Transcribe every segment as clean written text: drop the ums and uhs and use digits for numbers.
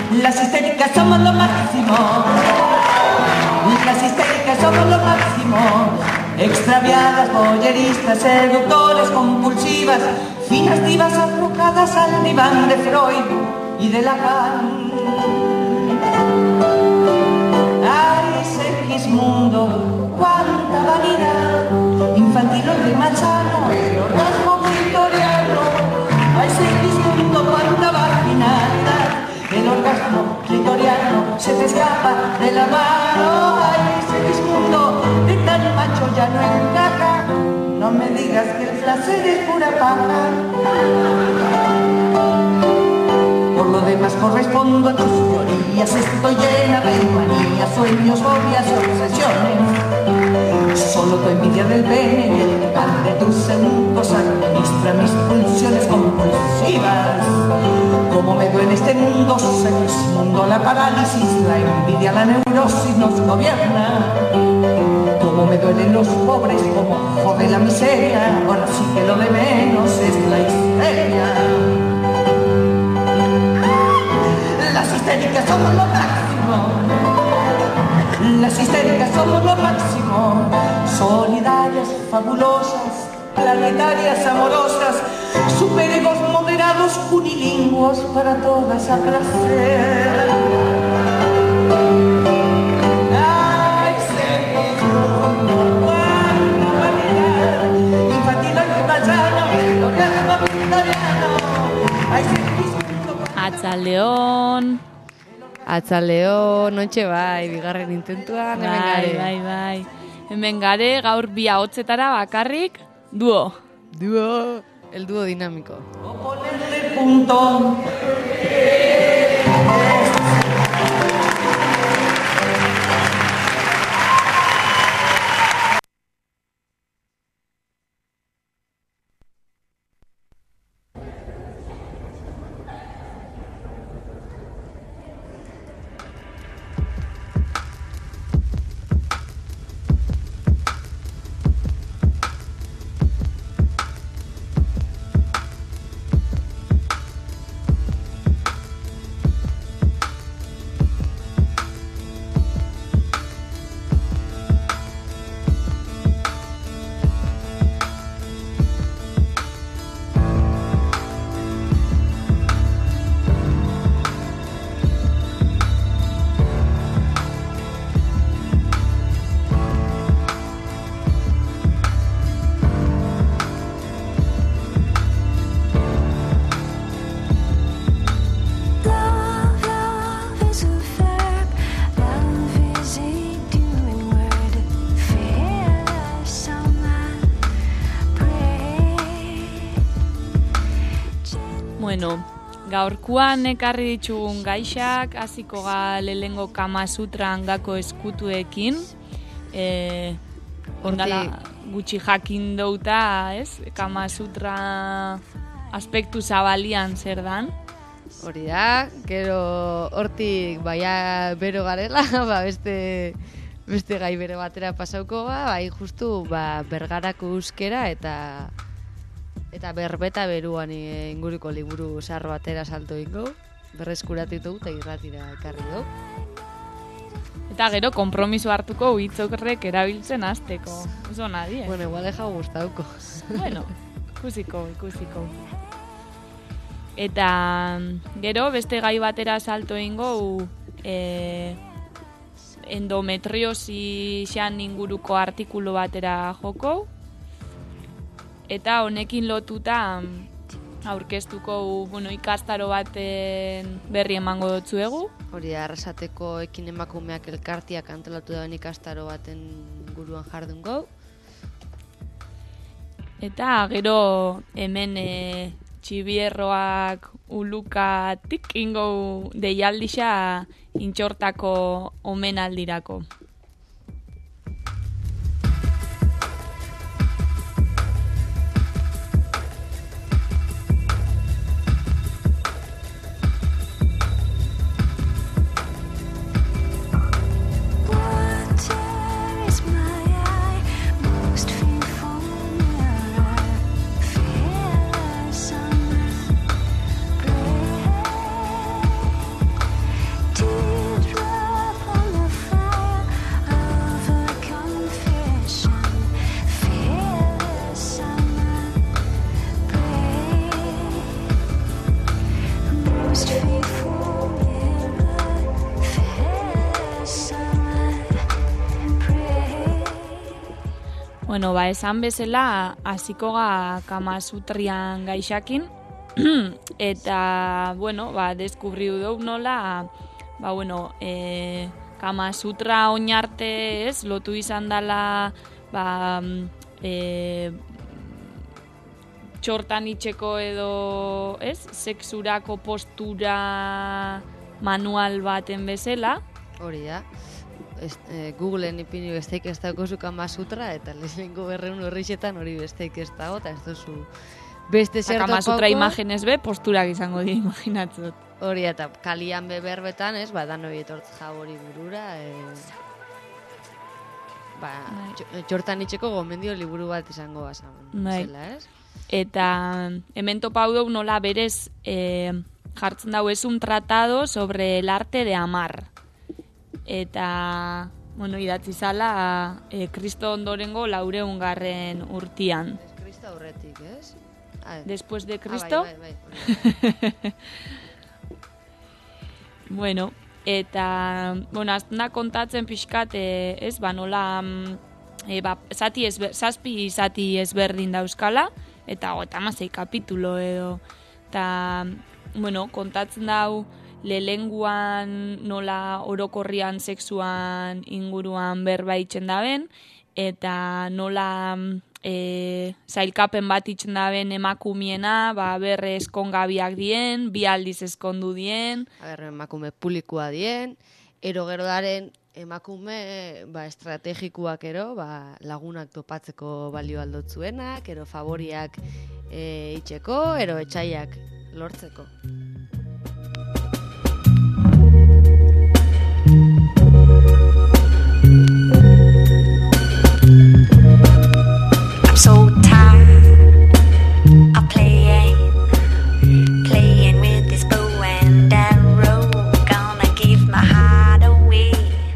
Las histéricas somos lo máximo. Las histéricas somos lo máximo. Extraviadas, boyeristas, seductoras, compulsivas, finas divas arrojadas al diván de Freud y de Lacan. Ay, Segismundo, cuánta vanidad, infantil de manzano, de orgasmo victoriano. Ay, Segismundo, cuánta vaginalidad, el orgasmo clitoriano se te escapa de la mano. Ay, Segismundo, de tan macho ya no encaja. No me digas que el placer es pura paja. Por lo demás correspondo a tus teorías. Estoy llena de manías, sueños, fobias y obsesiones. Solo tu envidia del pene y el diván de tus segundos administra mis pulsiones compulsivas. Como me duele este mundo, Segismundo, la parálisis, la envidia, la neurosis nos gobierna. Como me duelen los pobres, como jode la miseria. Ahora sí que lo de menos es la histeria. Las histéricas somos lo máximo. Las histéricas somos lo máximo. Solidarias, fabulosas, planetarias, amorosas, superegos moderados, unilingüos para todas a placer. Ay, Segismundo, cuánta vanidad, infantil antimatrano, orgasmo victoriano. Ay, Segismundo. Atzaleon, noche bai, bigarren intentuan, hemen gare. Bai. Hemen gare, gaur bi ahotsetara bakarrik, duo. El dúo dinámico. O ponerle punto. Bueno, gaurkuan ekarri ditugun gaixak, hasiko ga lehengo Kama Sutra hangako eskutuekin. Ondala gutxi jakin douta, ez? Kama Sutra aspektu zabalian zer dan. Hori da, gero hortik baia bero garela, beste gai bere batera pasauko bai justu bergarako euskera eta berbeta beruan inguruko liburu sarro batera salto ingo, berreskuratitu eta irratira ekarri du. Eta gero konpromiso hartuko hitzokrek erabiltzen hasteko. Oso nadie. Bueno, igual deja gustauko. Bueno, ikusiko. Eta gero beste gai batera salto ingo endometriosi inguruko artikulu batera joko. Eta honekin lotuta aurkeztuko ikastaro baten berri emango dotzuegu. Hori da, Arrasateko ekin emakumeak elkartiak antolatu dauen ikastaro baten guruan jardungo. Eta gero hemen txibierroak ulukatik ingo deialdixa intxortako omenaldirako. Bueno, esan bezala, hasiko ga Kama Sutrian gaixakin, eta, bueno, deskubriu dugu nola, Kama Sutra oinarte ez, lotu izan dela, txortan itxeko edo, ez, sexurako postura manual baten bezala. Hori da. Googleen ipini besteik ez daukozu Kama Sutra, eta lehenko berreun horrixetan hori besteik ez dago, eta ez duzu beste zer Kama Sutra imagenez posturak izango di, imaginatzot. Hori, eta kalian berbetan ez, dan hori etortz jau hori burura, txortan itxeko gomendio liburu bat izango bazan, zela, ez? Eta hemen topau dugu nola berez jartzen dago es un tratado sobre el arte de amar. Eta, idatzi zala, Kristo ondorengo 400. urtian. Kristo aurretik, ez? Después de Kristo. Bai. Eta, azten da kontatzen pixkat, ez, nola, zazpi zati ezberdin dauzkala, eta 56 kapitulo edo. Eta, kontatzen dau, lehenguan nola orokorrian sexuan inguruan berba itxen daben, eta nola zailkapen bat itxen daben emakumiena, berre eskongabiak dien, 2 aldiz eskondu dien. Emakume publikoa dien, ero gero daren emakume estrategikuak ero, lagunak topatzeko balio aldotzuenak, ero favoriak itxeko, ero etxaiak lortzeko. I'm so tired of playing with this bow and arrow. Gonna give my heart away.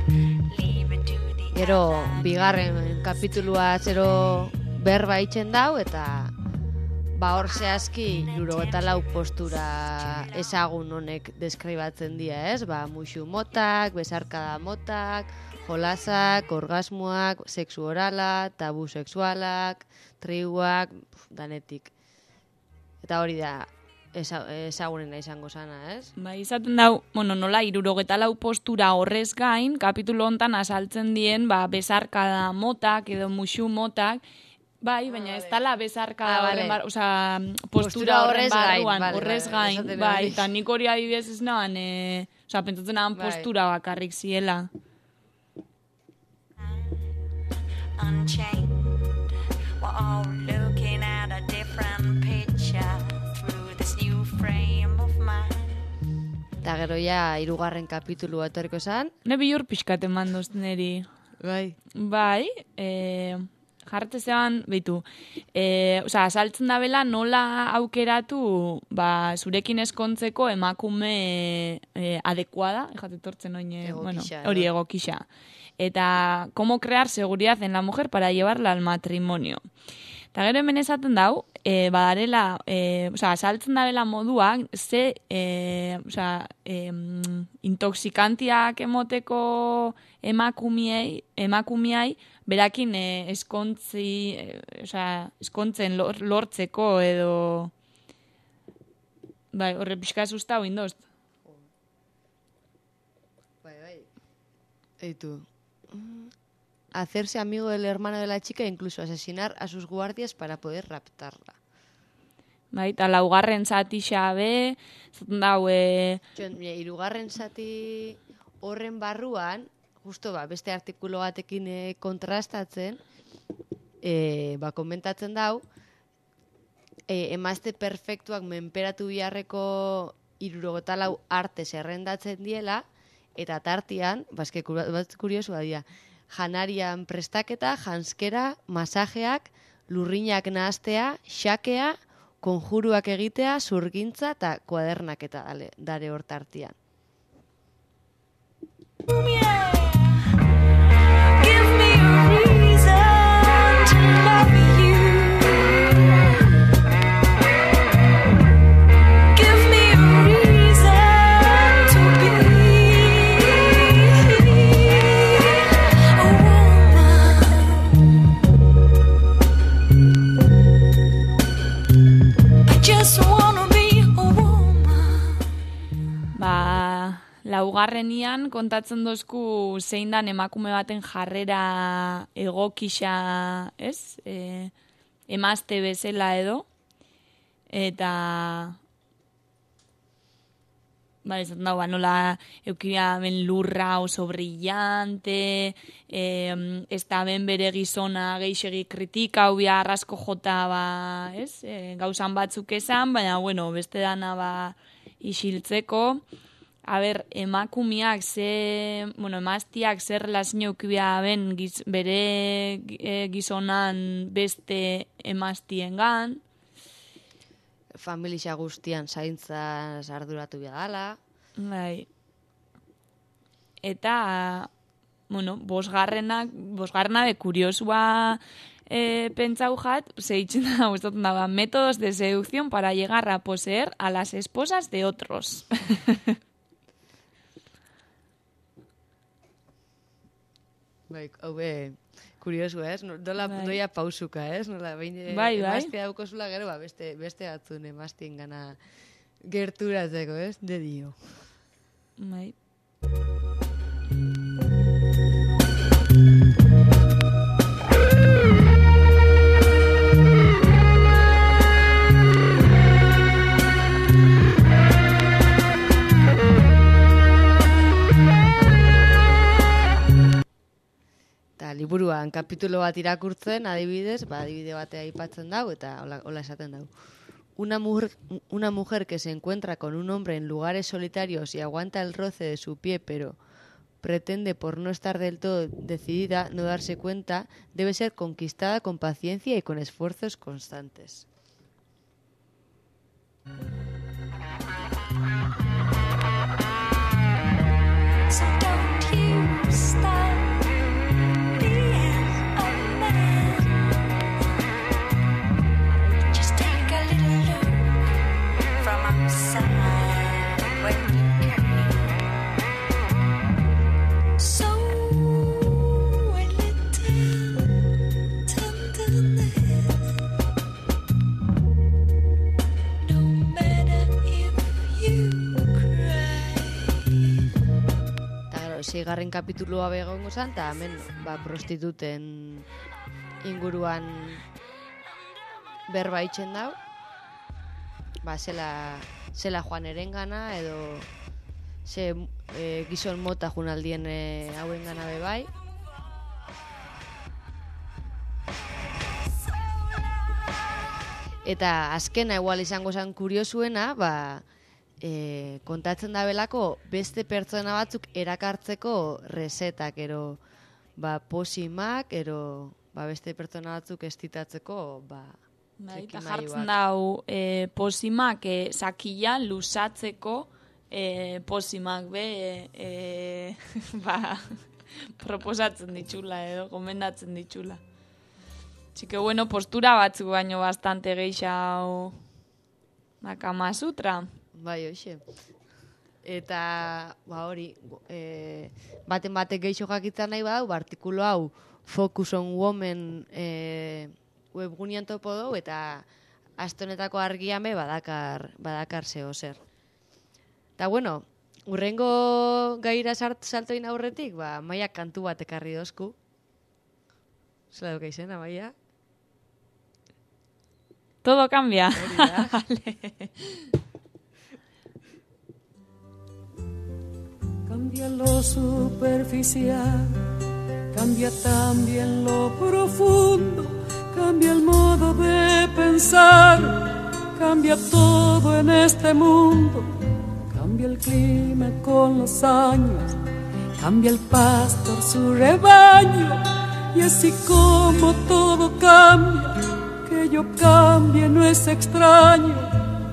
Gero, bigarren kapitulua zero berba itxen dau, eta hor zehazki 74 postura ezagun honek deskribatzen dira, ez? Muxu motak, besarkada motak, jolasak, orgasmoak, sexu orala, tabu sexualak, triguak, danetik. Eta hori da ezagunena izango sana, ez? Izaten dau, nola 74 postura horrez gain, kapitulo hontan azaltzen dien, besarkada motak edo muxu motak, baina ez dala besarkada horren postura horren barruan, horrez gain, eta nik hori adibidez ez nahan, pentsatzen nahan postura bakarrik ziela. Unchained, we're all looking at a different picture through this new frame of mind. Eta gero ja 3. kapitulu etorriko esan. Ne bilur pixkaten mandoz neri. Bai, jarte zeban, behitu, azaltzen da bela nola aukeratu zurekin eskontzeko emakume adekuada, etortzen hori egokisa. Eta cómo crear seguridad en la mujer para llevarla al matrimonio. Eta gero hemen esaten dau, badarela, azaltzen da bela moduak, ze, intoxikantiak emoteko emakumiai, berakin eskontzen lortzeko edo, horre pixka sustau indozt. Eitu. Hacerse amigo del hermano de la chica e incluso asesinar a sus guardias para poder raptarla. Eta 4. zati xabe, zaten dau... 3. zati horren barruan, justo beste artikulo batekin kontrastatzen, komentatzen dau, emazte perfektuak menperatu biharreko 74 arte zerrendatzen diela, eta tartian, bat kuriosua dira, janarian prestaketa, janskera, masajeak, lurrinak nahastea, xakea, konjuruak egitea, zurgintza eta kuadernaketa dare hor tartian. laugarrenian kontatzen dozku zein dan emakume baten jarrera egokisa, ez? Emazte bezala edo. Eta esaten dago, nola eukibia ben lurra oso brillante, ez da ben bere gizona geixegi kritika, hubia arrasko jota, ez? Gauzan batzuk esan, baina, bueno, beste dana isiltzeko. Emakumiak emaztiak zer relazio eukibia ben bere gizonan beste emaztiengan. Familia guztian zaintza arduratu bidala. Bai. Eta, bosgarrena be kuriosua pentsau jat, zeitzen da, gustatzen da, métodos de seducción para llegar a poseer a las esposas de otros. Bai, hau kuriosu, ez? Doia pausuka, ez? Nola, bai. Emaztea daukozula gero, beste batzun emaztien gana gerturatzeko, ez? De dio. Bai. Liburuan kapitulo bat irakurtzen, adibidez, adibide batea aipatzen dau, eta hola esaten dau. Una mujer que se encuentra con un hombre en lugares solitarios y aguanta el roce de su pie, pero pretende por no estar del todo decidida, no darse cuenta, debe ser conquistada con paciencia y con esfuerzos constantes. So don't you stop. Seigarren kapitulua begongo zan, eta hemen prostituten inguruan berba itxen dau. Zela joan erengana, edo gizon mota junaldien hauen gana bebai. Eta azkena igual izango zan kuriosuena, kontatzen da belako beste pertsona batzuk erakartzeko resetak, ero posimak, ero beste pertsona batzuk estitatzeko eta jartzen dau posimak sakila lusatzeko posimak proposatzen ditxula edo gomendatzen ditxula. Txike bueno, postura batzuk baino bastante geixau Kama Sutra. Bai, hoxe. Eta, hori, baten batek geixo jakitzen nahi badau, artikulu hau Focus on Women webgunean topo dugu, eta astonetako argiame badakar zeo zer. Eta, bueno, urrengo gaira saltoin aurretik, Maia kantu bat ekarri dozku. Zela duka izena, Maia? Todo cambia. Vale. Cambia lo superficial, cambia también lo profundo, cambia el modo de pensar, cambia todo en este mundo, cambia el clima con los años, cambia el pastor su rebaño, y así como todo cambia, que yo cambie no es extraño.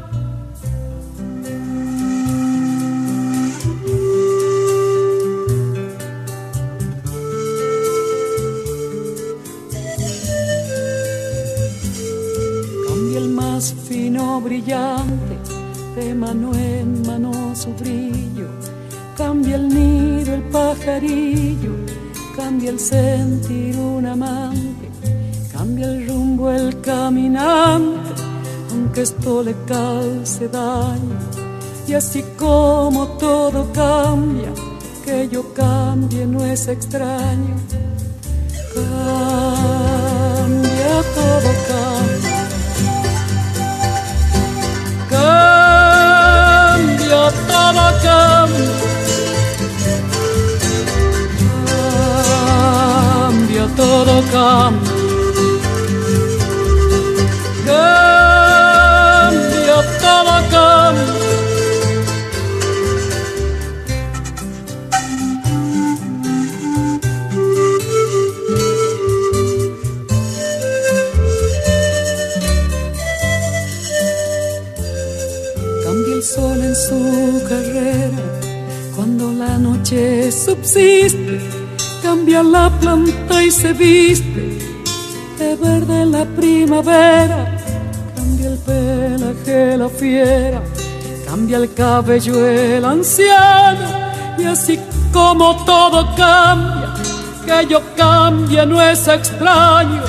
Fino brillante, de mano en mano su brillo, cambia el nido el pajarillo, cambia el sentir un amante, cambia el rumbo el caminante, aunque esto le cause daño, Y así como todo cambia, que yo cambie no es extraño. Cambia, todo cambia. Cambia, todo cambia. Cambia, todo cambia. Cambia, todo cambia. Cambia el sol en su carrera cuando la noche subsiste. Cambia la planta y se viste de verde la primavera. Cambia el pelaje la fiera, cambia el cabello el anciano. Y así como todo cambia, que yo cambie no es extraño.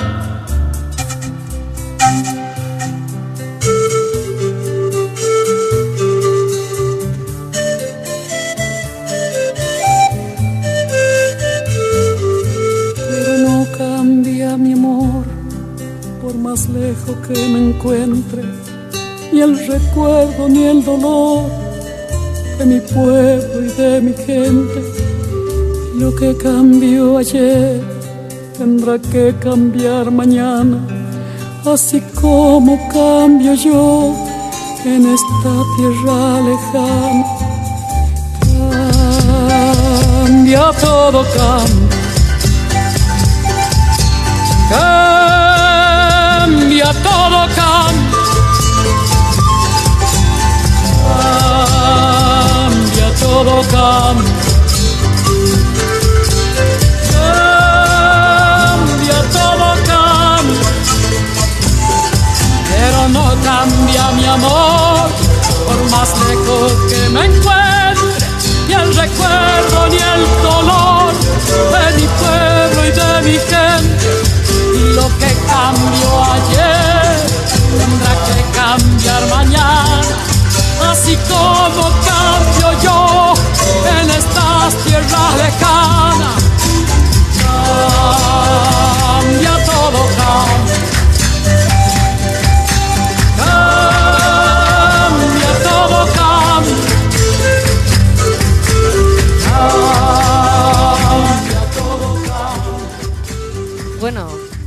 Mi amor, por más lejos que me encuentre, ni el recuerdo ni el dolor de mi pueblo y de mi gente. Lo que cambió ayer tendrá que cambiar mañana, así como cambio yo en esta tierra lejana. Cambia, todo cambia. Cambia, todo cambia. Cambia, todo cambia. Cambia, todo cambia. Pero no cambia mi amor, por más lejos que me encuentre, ni el recuerdo ni el dolor de mi pueblo y de mi gente. Lo que cambió ayer tendrá que cambiar mañana, así como cambio yo en estas tierras lejanas. Cambia, todo cambia. Cambia, todo cambia. Cambia, todo cambia. Bueno,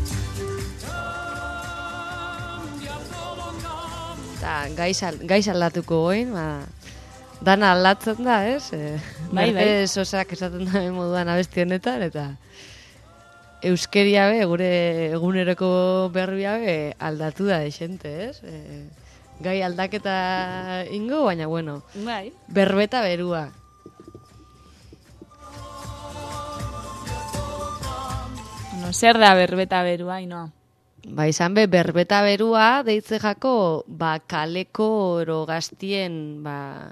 gaiz aldatuko goin, dana aldatzen da, ez? Bai. Sosak esaten da moduan abesti honetan, eta euskeria be, gure eguneroko berria be, aldatu da desente, ez? Gai aldaketa ingo, baina bueno, Bai. berbeta berua. No, zer da berbeta berua, ino? Ba, izan be, berbeta berua deitze jako, kaleko ero gaztien,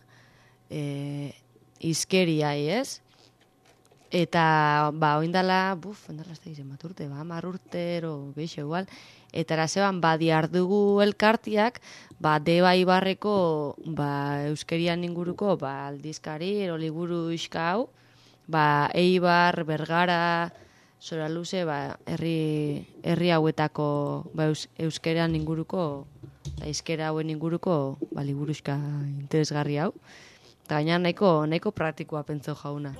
izkeriai, ez? Eta, oindala, oindala ez da izan bat urte, 10 urte, ero, geixo, igual. Eta erazeban, diardugu elkartiak, Deba Ibarreko, euskerian inguruko, aldizkari, ero liburu iska hau, Eibar, Bergara, Zora luze, herri hauetako euskeran inguruko, euskera hauen inguruko, liburuzka interesgarri hau. Eta gaina nahiko praktikoa pentso jauna.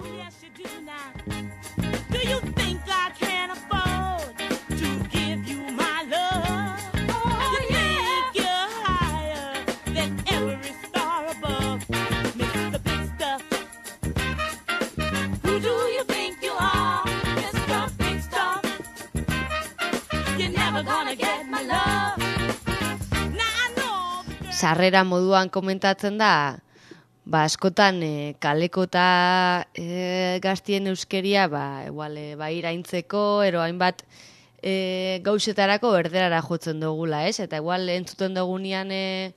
Sarrera moduan komentatzen da, askotan kaleko eta gaztien euskeria, iraintzeko, ero hainbat gauzetarako berderara jotzen dugula, ez? Eta igual entzuten dugunean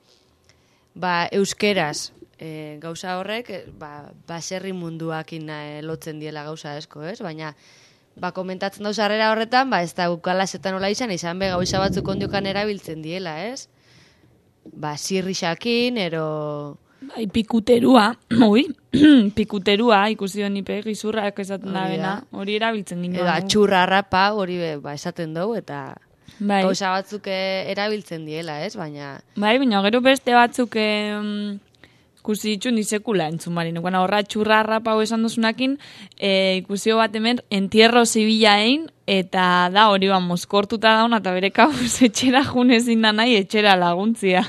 euskeraz gauza horrek, baserri munduakin lotzen diela gauza esko, ez? Baina, komentatzen dau sarrera horretan, ez da gukalazetan nola izan be gauza batzuk ondiokan erabiltzen diela, ez? Zirrixakin, ero Bai, pikuterua, pikuterua ikusi honipe, gizurrak esaten da bena, hori erabiltzen ginen. Edo atxurra harrapa hori esaten dugu, eta bai. gauza batzuk erabiltzen diela, ez? Baina... Bai, baina gero beste batzuk ikusi ditu nisekula entzun marin. Gana horra txurra harrapa esan duzunakin, ikusio bat hemen entierro zibilaein, eta da hori mozkortuta dauna, eta bere kabuz etxera junezin da nahi, etxera laguntzia.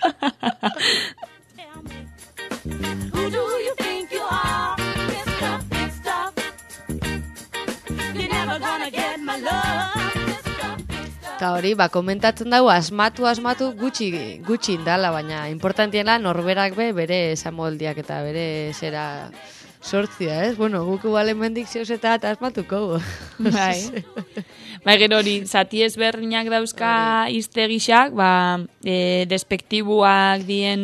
Who do you think you are? Mr. Big Stuff. You're never gonna get my love. Mr. Big Stuff. Eta hori, komentatzen dugu, asmatu gutxi indala, baina importantiena norberak bere esamoldiak eta bere zera sortzia, ez? Bueno, guk igual hemendik zeuzeta eta asmatuko. Bai. Bai, gero hori, zati ezberdinak dauzka iztegixak, despektibuak dien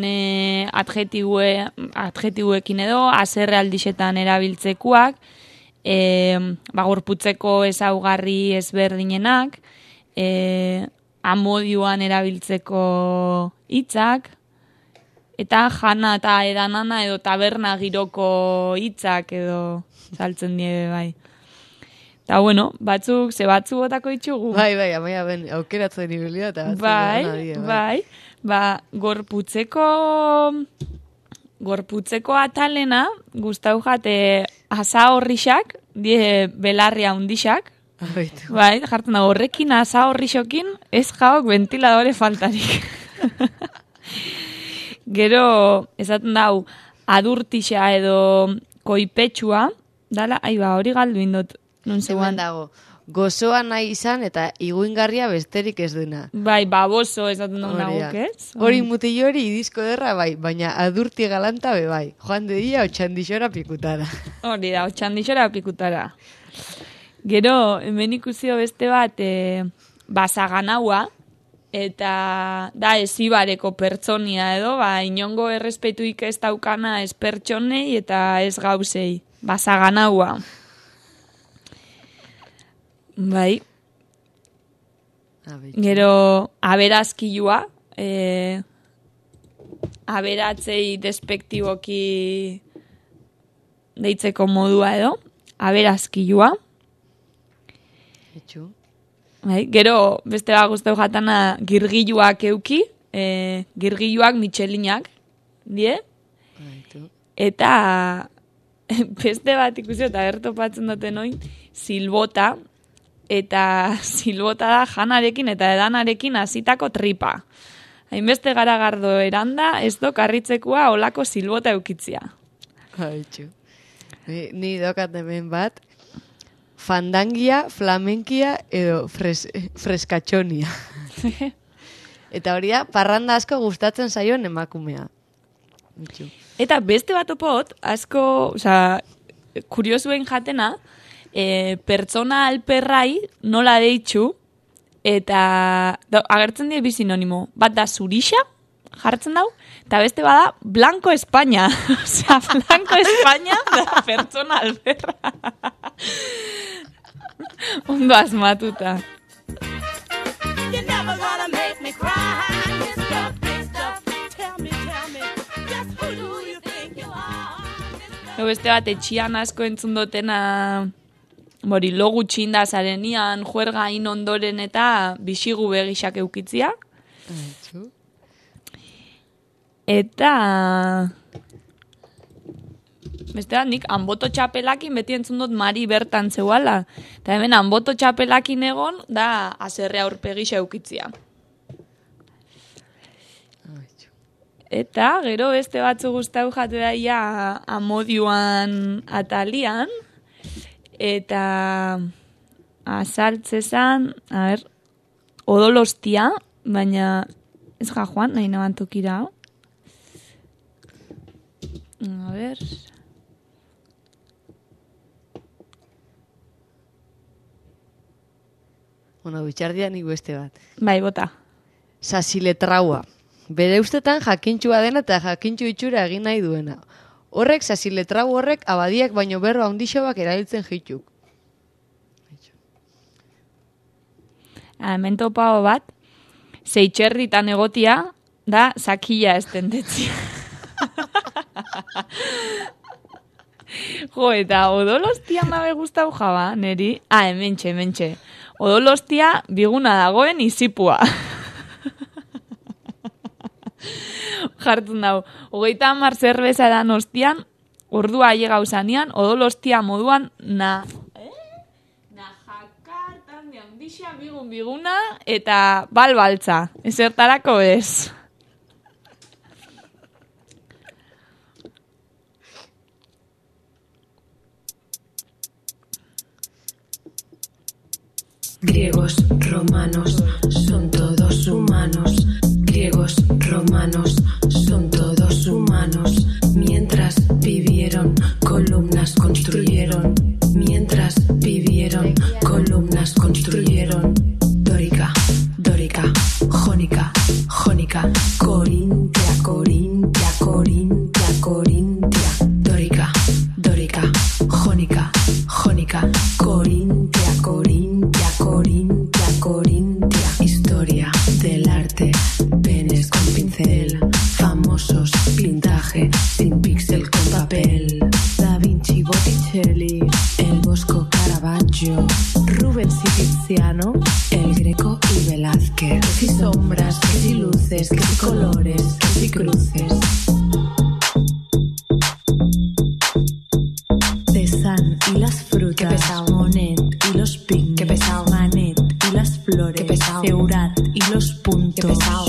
adjetibuekin edo, azerre aldixetan erabiltzekuak, gorputzeko ezaugarri ezberdinenak, amodioan erabiltzeko hitzak, eta jana eta edanana edo taberna giroko hitzak edo saltzen die bai. Eta bueno, batzu botako ditugu. Bai, amaia ben, aukeratzen ibilia eta bai. Gorputzeko atalena, gustau jate asa horrixak, die belarria hundixak. Bai, jartzen da horrekin asa horrixokin, ez jaok ventiladore faltarik. Gero, esaten dau, adurtixa edo koipetsua, dala, hori galdu indot. Hemen dago, gozoa nahi izan eta iguingarria besterik ez dena. Bai, baboso esaten duen dago, ez? Hori mutillo hori idizko derra bai, baina adurti galanta bai. Joan de dia, otxandixora pikutara. Hori da, otxandixora pikutara. Gero, hemen ikusio beste bat, basaganaua, eta da ezibareko pertsonia edo, inongo errespetuik ez daukana ez pertsonei eta ez gauzei. Basaganaua. Bai. Gero, aberazkilua, aberatzei despektiboki deitzeko modua edo, aberazkilua. Etxu. Bai, gero, beste bat guztau jatana girgiluak euki, girgiluak mitxelinak, die? Eta beste bat ikusio eta ertopatzen duten oin, silbota, eta silbota da janarekin eta edanarekin hasitako tripa. Hainbeste garagardo eranda, ez do karritzekoa olako silbota eukitzia. Haitxu. Ni dokat hemen bat, fandangia, flamenkia edo freskatxonia. Eta hori da, parranda asko gustatzen zaion emakumea. Haitxu. Eta beste bat opot, asko, kuriosuen jatena, pertsona alperrai nola deitxu, eta agertzen die bi sinonimo. Bat da zurixa, jartzen dau, eta beste bada Blanco España. Osea, Blanco España da pertsona alperra. Ondo asmatuta. You're never gonna make me cry. Mr. Big Stuff, tell me, just who do you think you are? Beste bat, etxian asko entzun dotena, hori lo gutxinda zarenian, juerga in ondoren eta bisigu begixak eukitzia. Eta beste bat, nik anboto txapelakin beti entzun dut Mari bertan zeuala. Eta hemen anboto txapelakin egon da azerre aurpegixa eukitzia. Eta gero beste batzu guztau jate daia amodioan atalian. Eta azaltzezan, odolostia, baina ez joan, nahi nabantukira. A ver... Bueno, bitxardia nik beste bat. Bai, bota. Sasiletraua. Bere ustetan jakintxua dena eta jakintxu itxura egin nahi duena. Horrek, sasiletrau horrek, abadiak baino berro handixoak erabiltzen jituk. Hemen topao bat, zeitxerritan egotia, da sakila estendetzia. Jo, eta odolostia mabe gustau jaba, neri. Hementxe. Odolostia biguna dagoen izipua. Jartzen dau. 30 zerbeza edan ostian, ordua ailega usanean, odolostia moduan jakartan de handixa biguna eta baltza. Ezertarako ez. Griegos, romanos, son todos humanos. Griegos, romanos, son todos humanos. Mientras vivieron, columnas construyeron. Mientras vivieron, columnas construyeron. Dórica, jónica, corintia, Dórica, jónica, corintia, historia del arte, penes con pincel, famosos, pintaje, sin píxel con papel, Da Vinci, Botticelli, el Bosco, Caravaggio, Rubens y Tiziano, el Greco y Velázquez, que si sombras, que si luces, que si colores, que si cruces. Cézanne y las frutas, qué pesado. Monet y los picnics, qué pesado. Manet y las flores, qué pesado. Seurat y los puntos, qué pesado.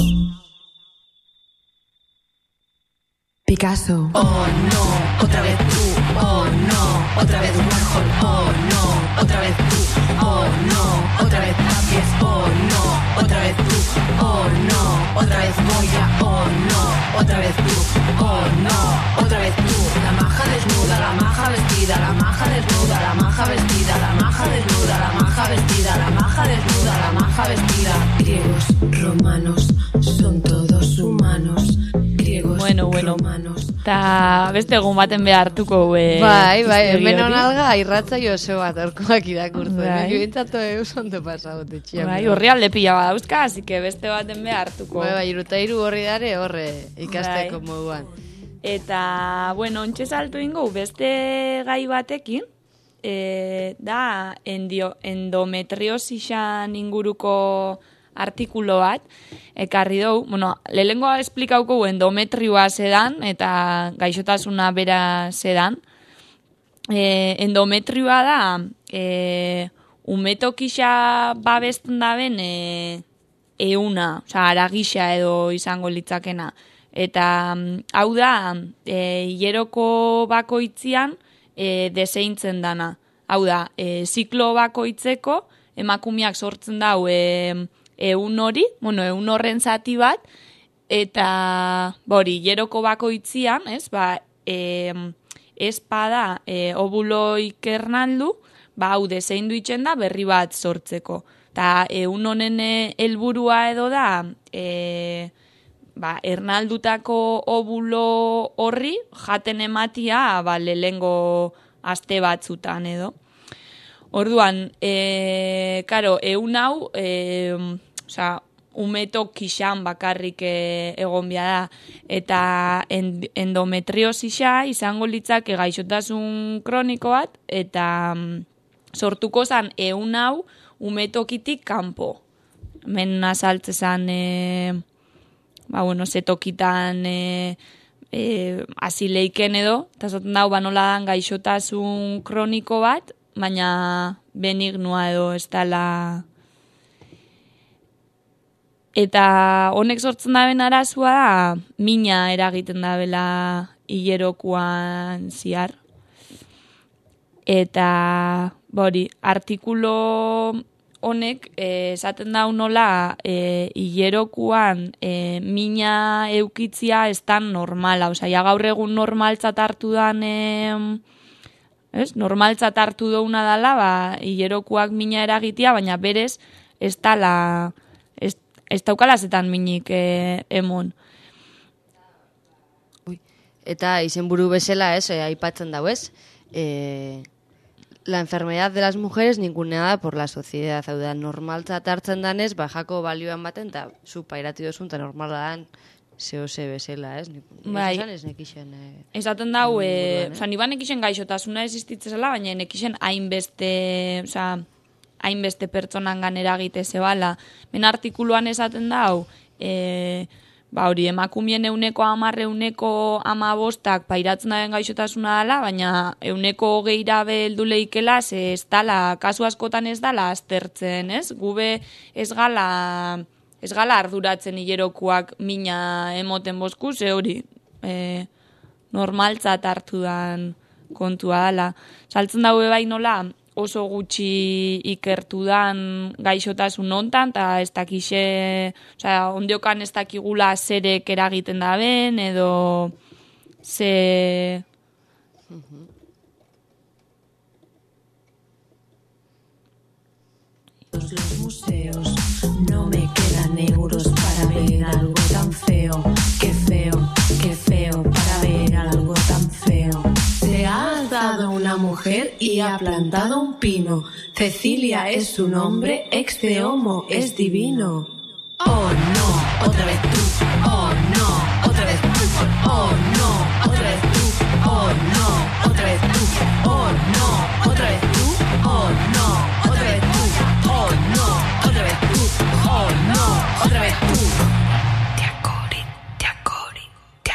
Picasso, oh no, otra vez tú, oh no, otra vez Warhol, oh no, otra vez tú, oh no, otra vez Tapies, oh no, otra vez tú, oh no, otra vez Goya, oh no, otra vez tú, oh no, otra vez tú, la maja desnuda, la maja vestida, la maja desnuda, la maja vestida, la maja desnuda, la maja vestida, la maja desnuda, la maja vestida. Griegos, romanos, son todos humanos. Griegos, romanos. Ta beste egun baten behartuko Bai, hemen onalga irratzaio oso bat orkoak irakurtzen. Bai. Bintzatu ondo pasagote txia. Bai, horri alde pila badauzka, así que beste baten behartuko. Bai, 63 horri dare horre ikasteko moduan. Eta, bueno, ontxe saltu ingo, beste gai batekin, da endometriosisan inguruko artikulo bat, ekarri dugu, bueno, lehengoa esplikauko endometrioa zedan, eta gaixotasuna bera zedan. Endometrioa da, umetokisa babesten daben euna, oza, aragisa edo izango litzakena. Eta hau da, hileroko bakoitzian deseintzen dana. Hau da, ziklo bakoitzeko emakumeak sortzen dau eun hori, bueno, eun horren zati bat, eta hori, hileroko bakoitzian, ez, espada obuloik ernaldu, hau deseindu itzen da berri bat sortzeko. Eta eun honen helburua edo da, ernaldutako obulo horri jaten ematia lehengo aste batzutan edo. Orduan, karo, eun hau, umeto kixan bakarrik egon bia da, eta endometriosisa izango litzake gaixotasun kroniko bat, eta sortuko zan eun hau umetokitik kanpo. Men azaltze zan, zetokitan azileiken edo, eta zoten dau, nola dan gaixotasun kroniko bat, baina benignua edo ez dela. Eta honek sortzen daben arazua da, mina eragiten dabela hilerokuan ziar. Eta, artikulo honek esaten dau nola hilerokuan mina eukitzia ez dan normala. Osea, gaur egun normaltzat hartu dan, normaltzat hartu douna dala, hilerokuak mina eragitia, baina berez ez dala, ez daukalazetan minik emon. Eta izenburu bezala, aipatzen dau, ez? La enfermedad de las mujeres ninguneada por la sociedad. Hau da, normaltzat hartzen danez, jako balioan baten, eta zu pairatu dozun, eta normala dan, zehose bezala, ez? Bai. Ez nekixen... Esaten dau, ni banekixen gaixotasuna existitzela, baina nekixen hainbeste pertsonangan eragite zebala. Ben artikuluan esaten dau, hori, emakumien 10% pairatzen daren gaixotasuna dela, baina 20% heldu leikela, ze ez dala, kasu askotan ez dala aztertzen, ez? Gube ez gala arduratzen hilerokuak mina emoten bosku, ze hori normaltzat hartu dan kontua dela. Saltzen daue bai nola oso gutxi ikertu dan gaixotasun hontan, eta ez dakixe, ondiokan ez dakigula zerek eragiten da ben, edo ze... Los museos no me quedan euros para ver algo tan feo, qué feo para ver algo tan feo. Se ha alzado una mujer y ha plantado un pino. Cecilia es su nombre, ex de homo es divino. Oh no, otra vez tú. Oh no, otra vez tú. Oh no, otra vez tú. Oh no, otra vez tú. Oh no, otra vez tú. Oh no, otra vez tú. Oh no, otra vez tú. Oh no, otra vez tú. Te acorin.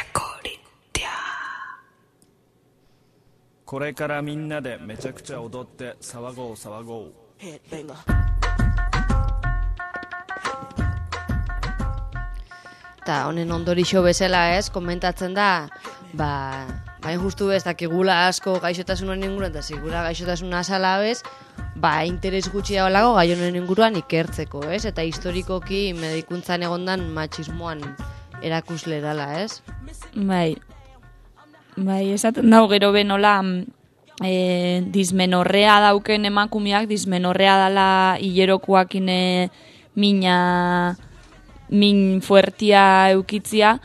これからみんなでめちゃくちゃ踊って騒ごう騒ごう。 Eta honen ondorixo bezala ez, komentatzen da, bain justu ez dakigula asko gaixotasun honen inguruan, eta zigula gaixotasuna azala bez, interes gutxi dagoelago gai honen inguruan ikertzeko, ez? Eta historikoki medikuntzan egondan matxismoan erakusle dala, ez? Bai, esaten dago gero benola dismenorrea dauken emakumeak, dismenorrea dala hilerokuakine min fuertia eukitzia,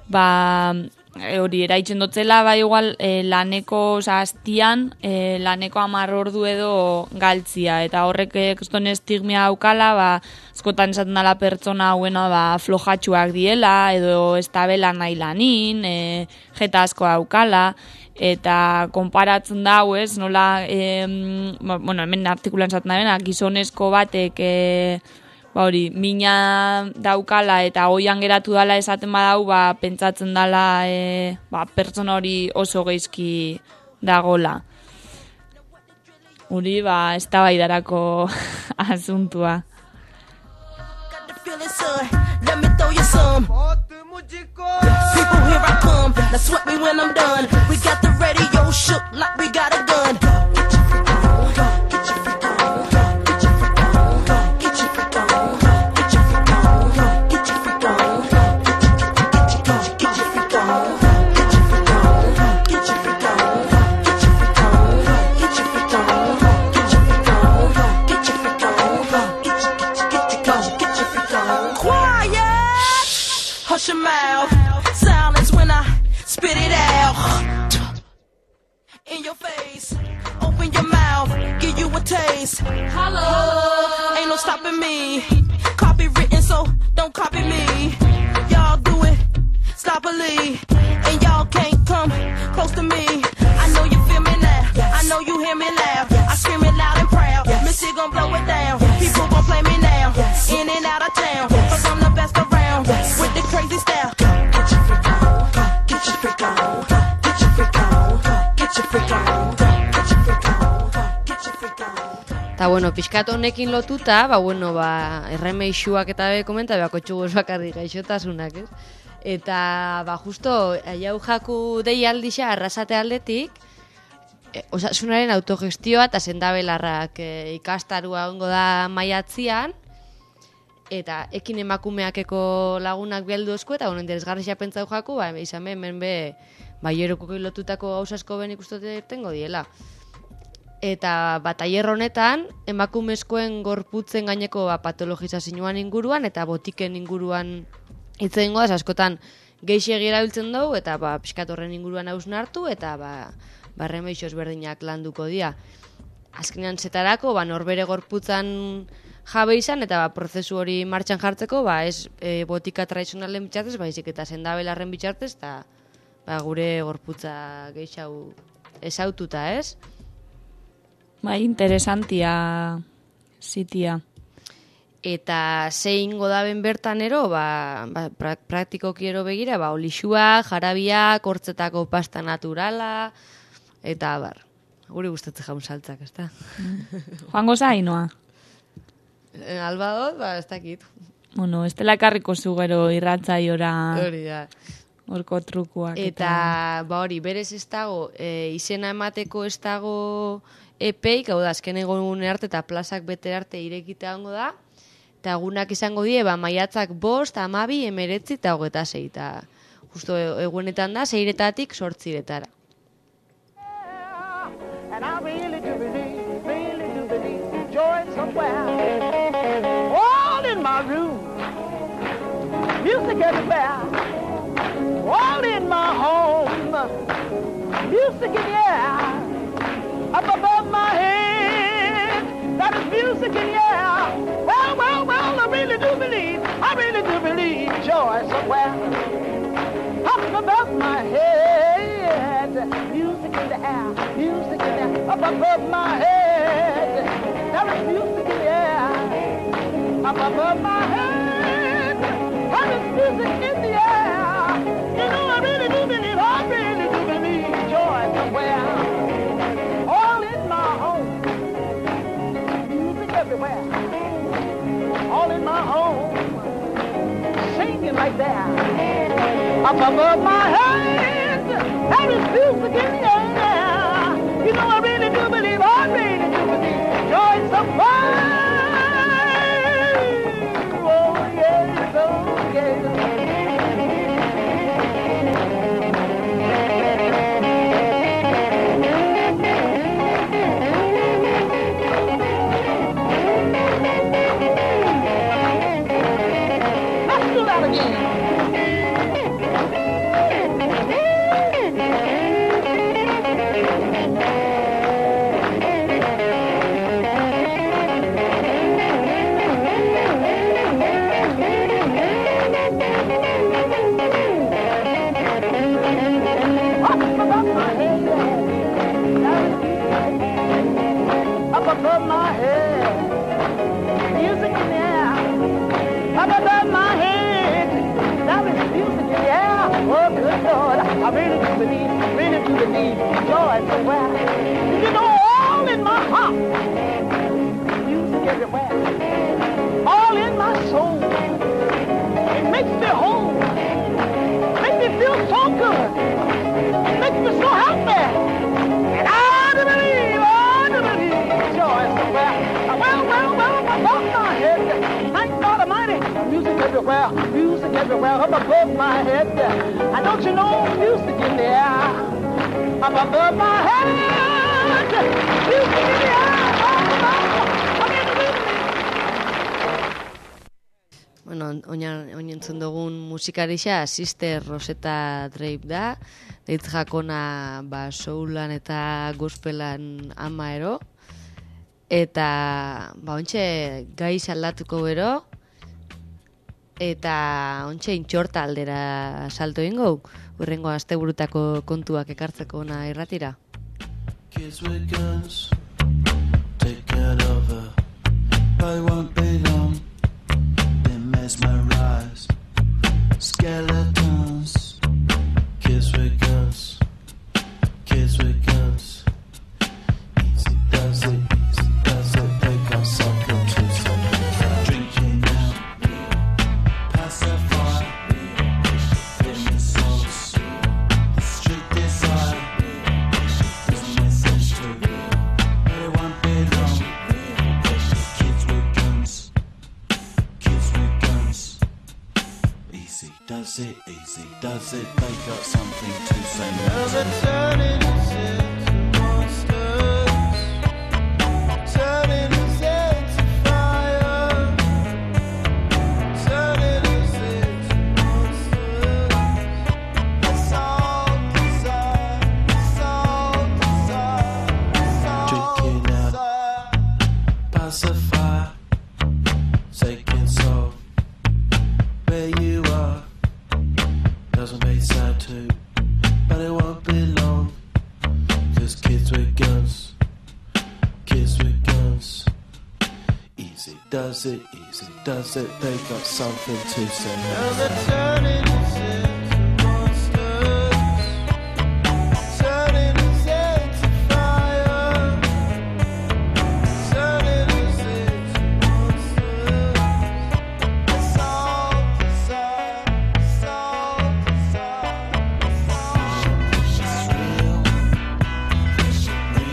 hori eraitzen dotzela, igual laneko astian, laneko 10 ordu edo galtzia, eta horrek kriston estigmia daukala, askotan esaten dela pertsona hauena flojatxuak diela, edo ez tabela nahi lanin, jeta asko daukala, eta konparatzen dau, ez, nola, hemen artikulan esaten da, gizonezko batek, hori, mina daukala eta hoian geratu dala esaten badau, pentsatzen dala pertsona hori oso geizki dagola. Hori, eztabaidarako asuntua. People, here I come. Now sweat me when I'm done. We got the radio shook like we got a gun. Get your freak on. Get your freak on. Get your freak on. Get your freak on. Get your freak on. Get your freak on. Get your freak on. Get your freak on. Get your freak on. Get your freak on. Get your freak on. Get your freak on. Get your freak on. Quiet. Hush your mouth. Silence when I spit it out. In your face. Open your mouth. Give you a taste. Hello. Ain't no stopping me. Copywritten, so don't copy me. Y'all do it sloppily. And y'all can't come close to me. I know you feel me now. I know you hear me loud. I scream it loud and proud. Missy gon' blow it down. People gon' play me now. In and out of town. Cause I'm the best around. With the crazy style. Get your freak on. Get your freak on. Get your freak on. Get your freak on. Get your freak on. Get your freak on. Eta pixkat honekin lotuta, erremeixuak eta komenta, bakotxugos bakarrik gaixotasunak, ez? Eta, justo, jau jaku dei aldixa arrasate aldetik, osasunaren autogestioa eta sendabelarrak ikastarua ongo da maiatzian, eta ekin emakumeakeko lagunak bialdu esku, eta honen interesgarrixa pentsau jaku, izan hemen baierokoko lotutako gauzasko ben ikustote tengo diela. Eta tailer honetan, emakumezkoen gorputzen gaineko patologizazioan inguruan, eta botiken inguruan hitz egingo da, askotan geixegi erabiltzen dugu, eta pixkat horren inguruan hausnartu, eta remeixo ezberdinak landuko dira. Azkenean zetarako, norbere gorputzan jabe izan, eta prozesu hori martxan jartzeko, ez botika tradizionalen bitartez, baizik eta sendabelarren bitartez, eta gure gorputza gehiago ezaututa, ez? Bai, interesantia zitia. Eta zein godaben bertan ero, praktikoki ero begira, olixua, jarabiak, hortzetako pasta naturala, eta guri gustatzen jaun saltzak, ez da? Joango zainoa? Albadot, ez dakit. Bueno, ez dela karriko zu gero irratzaiora hori da. Horko trukuak. Eta hori, berez ez dago, izena emateko ez dago epeik, hau da, azken egun arte eta plazak bete arte irekita hongo da, eta egunak izango die, maiatzak 5, 12, 19 eta 26, eta justo egunetan da, 6-etatik 8-etara. And I really do believe joy somewhere. All in my room, music everywhere. All in my home, music in the air. Up above my head, that is music in the air. Well, I really do believe joy somewhere. Up above my head, music in the air, music in the air. Up above my head, there is music in the air. Up above my head, there is music in the air. You know, I really do believe joy somewhere. All in my home, music everywhere. All in my home, singing like that. Up above my head, there is music in the air. You know, I really do believe joy somewhere. Oh, yes, oh, yes. Let's do that again. Above my head, music in the air. Up above my head, now is music in the air. Oh, good Lord, I really do believe joy somewhere. You know, all in my heart, music everywhere. All in my soul, it makes me whole. Makes me feel so good. It makes me so happy. And I do believe joy somewhere. Well, above my head, thank God Almighty, music everywhere, up above my head. And don't you know, music in the air, up above my head, music in the air, Bueno, oinentzun dugun musikarixa Sister Rosetta Drape da, deitz jakona soulan eta gospelan ama ero. Eta, ontxe gaiz aldatuko bero, eta ontxe intxorta aldera salto ingo, urrengo asteburutako kontuak ekartzeko ona irratira. Kids with guns, take it over, I won't be long, they mesmerize, skeletons, kids with guns, kids with guns, easy does it. Does it make up something to say? Now they're turning us into monsters, turning us into fire, turning us into monsters. It's all desire, it's all desire, it's all drinking desire. Out, pacify, does it easy, does it? They got something to say. Now they're turning his head to monsters, turning his head to fire, turning his head to monsters. It's all desire, it's all desire, it's all desire. It's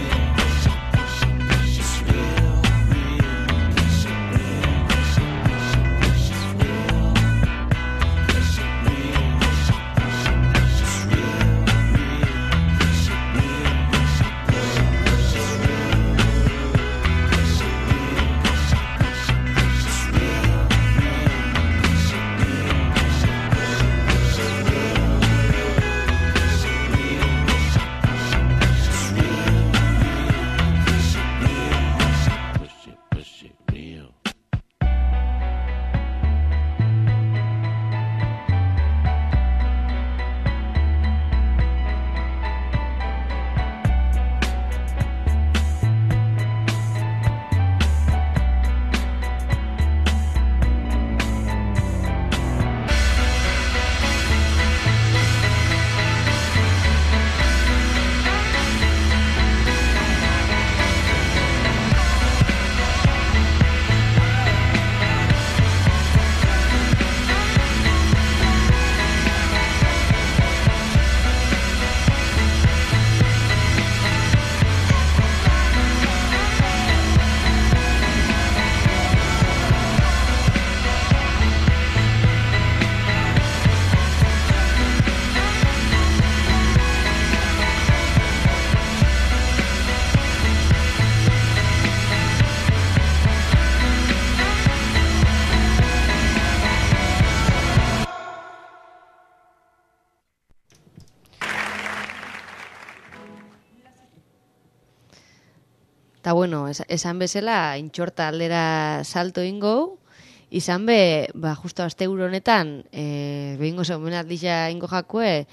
Eta bueno, esan bezala, intxorta aldera salto ingo, izan be, justo asteburu honetan, behingo omenaldia ingo jakue,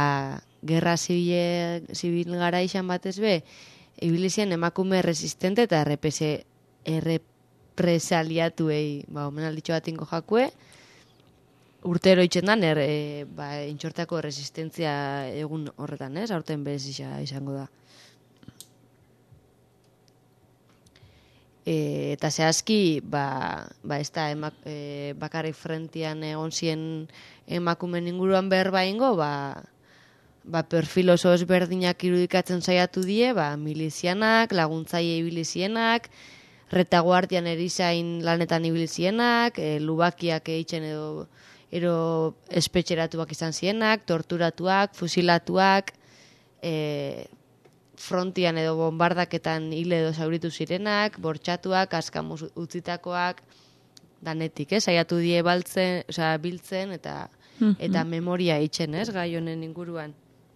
gerra zibil gara izan batez be, ibilizien emakume resistente eta errepresaliatuei omenalditxo bat ingo jakue, urtero itxendan, intxortako resistentzia egun horretan, aurten bez izango da. Eta zehazki, ez da bakarrik frentian egon zien emakumen inguruan berba ingo, perfil oso ezberdinak irudikatzen saiatu die, milizianak, laguntzaile ibilizienak, retaguardian erizain lanetan ibilizienak, lubakiak eitzen edo espetxeratuak izan zienak, torturatuak, fusilatuak, frontian edo bombardaketan hil edo zauritu zirenak, bortxatuak, askamuz utzitakoak, danetik, saiatu die biltzen eta memoria itxen, gai honen inguruan.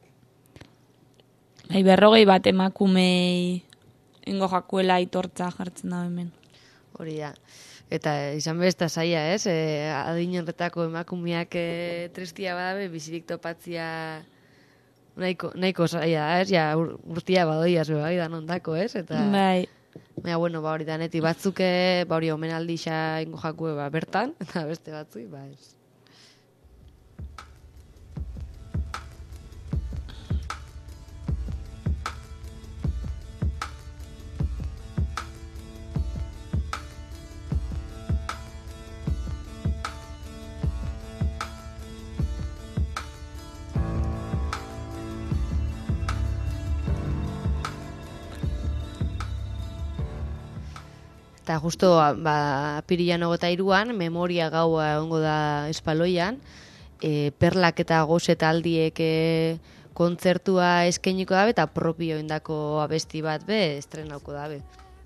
40 bat emakumei ingo jakuela aitortza jartzen da hemen. Hori da. Eta izan bezta zaila, adin horretako emakumeak tristia badabe, bizirik topatzia nahiko zaila, urtia badoiaz bai danondako, eta... Bai. Baina, bueno, hori danetik batzuk, hori omenaldi xa ingo jakue bertan, eta beste batzui, ez. Eta justo apirilan 23an, memoria gaua egongo da Espaloian, perlak eta gozet aldiek kontzertua eskainiko dabe eta propio indako abesti bat estrenauko dabe.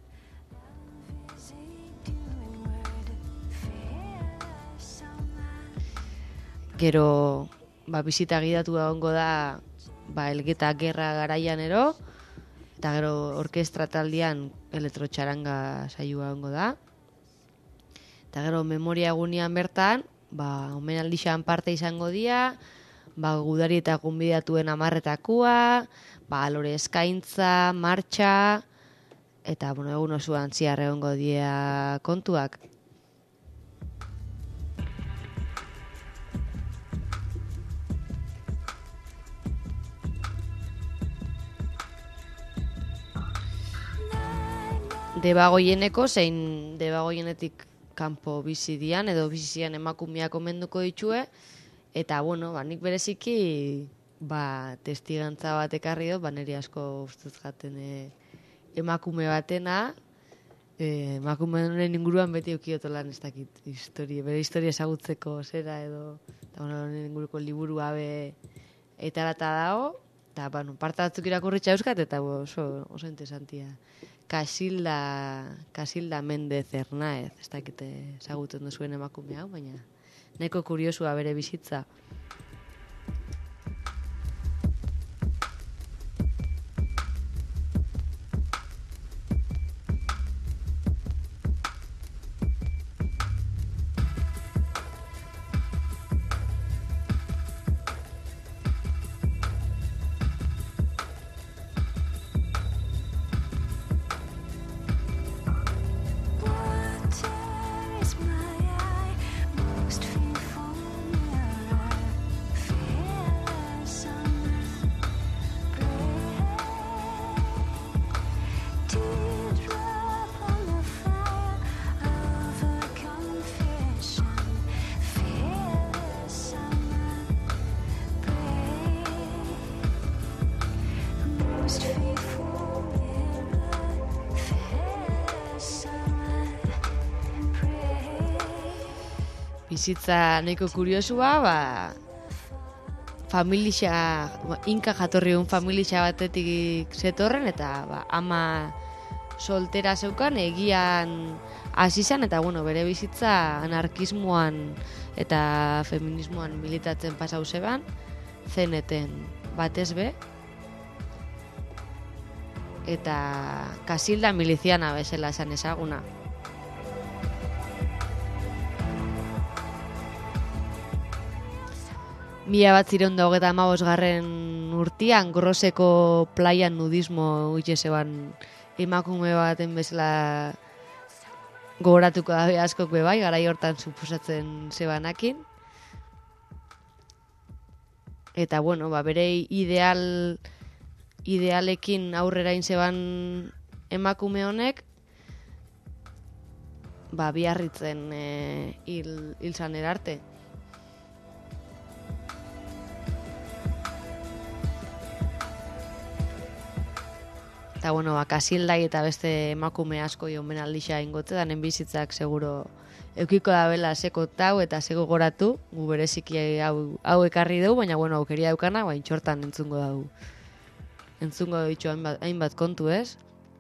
Gero, bizita gidatu egongo da Elgeta gerra garaian ero, eta gero orkestra taldean elektrotxaranga saioa egongo da. Eta gero memoria egunean bertan, omenaldixan parte izango dira, gudari eta gonbidatuen 10-etakoa, alore eskaintza, martxa, Eta, bueno, egun osoan ziar egongo dia kontuak. Debagoieneko zein debagoienetik kanpo bizi dian edo bizi zian emakumeak omenduko ditue, eta bueno, nik bereziki testigantza bat ekarri dut, niri asko ustez jaten emakume batena, emakume honen inguruan beti eukiotolan ez dakit bere historia ezagutzeko zera edo, eta honen inguruko liburu gabe etarata dago, eta parte batzuk irakurritza euskat, eta oso interesantia. Casilda Mendez Hernáez, ez dakite ezagutzen duzuen emakume hau, baina nahiko kuriosua bere bizitza. Bizitza nahiko kuriosua, inka jatorri un familia batetik zetorren, eta ama soltera zeukan, egian hasi zen, eta bere bizitza anarkismoan eta feminismoan militatzen pasau zeban, zeneten batez be, eta Casilda miliziana bezala esan ezaguna. Mila 1925 urtean Groseko plaian nudismo zeban emakume baten bezala gogoratuko dabe askok bebai, garai hortan suposatzen zebanakin. Eta bere idealekin aurrera zeban emakume honek, biarritzen hil zan erarte. Eta, Casildai eta beste emakume asko jomen aldixa ingotze, danen bizitzak seguro eukiko da bela seko tau eta seko goratu, gu bereziki hau ekarri dugu, baina, aukeria daukana, txortan entzungo dugu. Entzungo ditxo hainbat kontu, ez?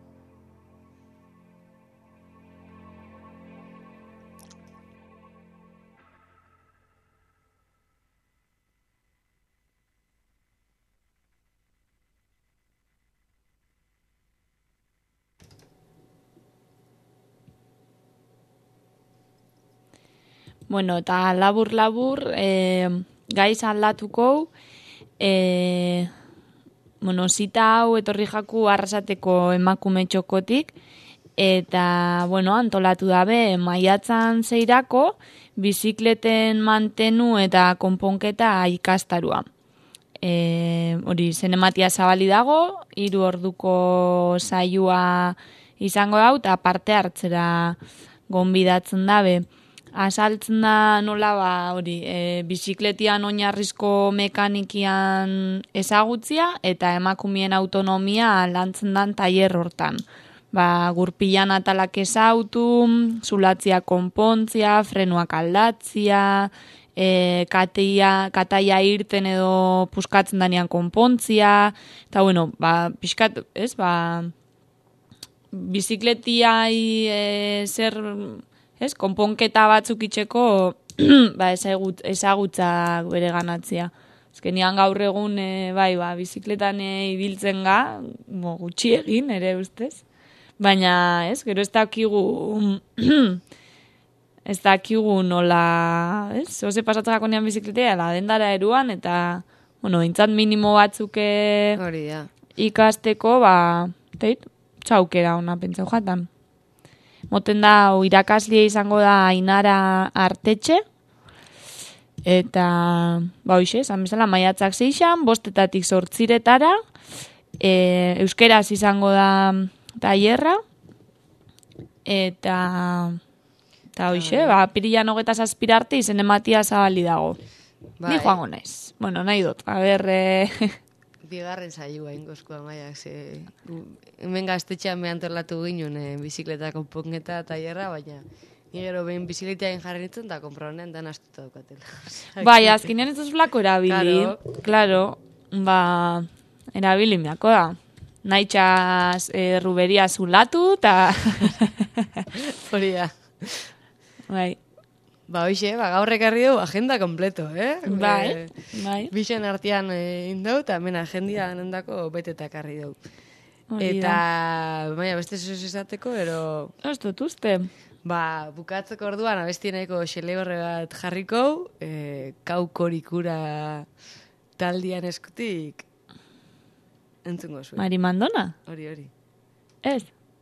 Bueno, eta labur, gaiz aldatuko, zita hau etorri jaku arrasateko emakume txokotik, eta, antolatu dabe, maiatzan zeirako, bizikleten mantenu eta konponketa ikastarua. Hori, zenematia zabali dago, 3 orduko saioa izango dau, eta parte hartzera gonbidatzen dabe. Azaltzen da nola bizikletian oinarrizko mekanikian ezagutzia eta emakumeen autonomia lantzen dan tailer hortan. Gurpilan atalak ezautu, zulatzia konpontzia, frenuak aldatzia, kataia irten edo puskatzen danean konpontzia, eta pixkat, bizikletiai zer... konponketa batzuk itxeko ezagutzak bere ganatzea. Ezkenian gaur egun bizikletan ibiltzen ga, gutxi egin ere ustez. Baina, gero ez dakigu nola, oze pasatzak onean bizikletea, dendara eruan, eta, intzat minimo batzuk ikasteko, aukera ona pentsau jatan. Moten da, irakaslia izango da Ainara Artetxe, eta, hoxe, esan bezala, maiatzak 6, 5 8 euskeraz izango da tailerra, eta hoxe, apirilan 27 arte izen ematia zabali dago. Ni joango naiz. Bueno, nahi dut. A ber... Bigarren saioa ingozkoa maiak, hemen gaztetxean behantorlatu ginen bizikleta konponketa tailerra, baina ni gero behin bizikletean jarri nintzen eta konpronen dan astuta daukatela. Bai, azkenean ez flako erabili. Claro, erabili meako da. Naitxaz ruberia zulatu, eta... Hori da. Bai. Hoxe, gaur ekarri dugu agenda kompleto, Bai. Bixen artean indau, eta hemen agendia nendako beteta ekarri dugu. Eta, beste zuz izateko, ero... Ez dut uste. Bukatzeko orduan, abestieneko xeleborre bat jarriko, kaukorikura taldian eskutik entzungo zuen. Marimandona? Hori. Ez?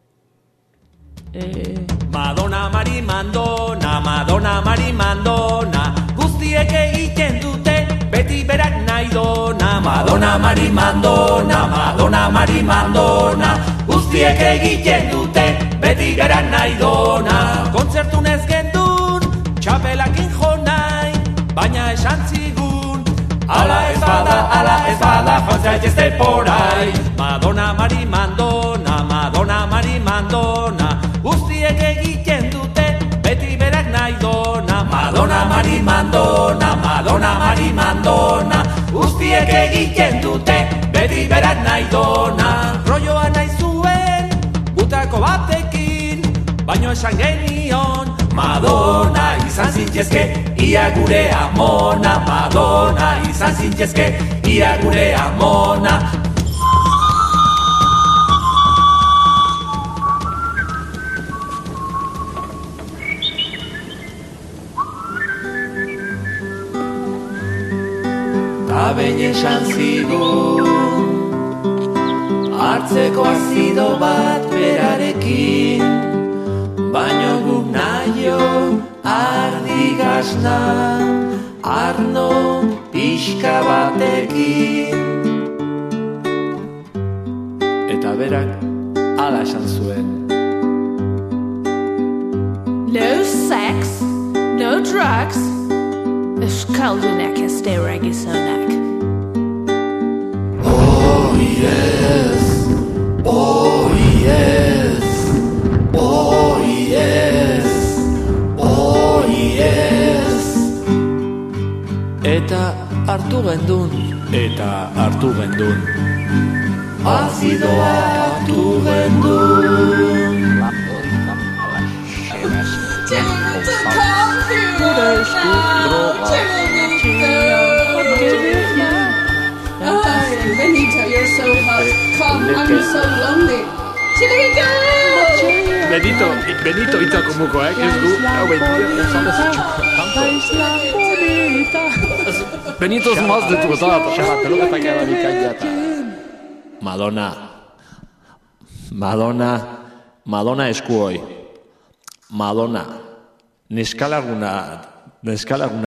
Madonna, Marimandona, Madonna, Marimandona, guztiek egiten dute, beti berak nahi dona. Madonna, Marimandona, Madonna, Marimandona, guztiek egiten dute, beti berak nahi dona. Kontzertun ez gendun, txapelakin jo nahi, baina esan zigun, ala ez bada, jontzaitezte porai. Madonna, Marimandona, Madonna, Marimandona, guztiek egiten dute, beti berak nahi dona. Madonna, Marimandona, Madonna, Marimandona, guztiek egiten dute, beti berak nahi dona. Rolloa nahi zuen, gutako batekin, baino esan genion, Madonna izan zintzezke, ia gure amona. Madonna izan zintzezke, ia gure amona. Behin esan zigun, hartzeko azido bat berarekin, baino guk naio ardigasna, arno pixka batekin. Eta berak ala esan zuen. No sex, no drugs, euskaldunak ez deurek izonak. Oh yes, oh yes, oh yes, oh yes. Eta hartu gendun, azidoa hartu gendun. Benito, you're so hot. Come, I'm so lonely. Benito itzako mukoak, ez du, hau Benito es más de tu edad. Pelota queda bikainata. Madonna eskuoi. Madonna. Neskalaguna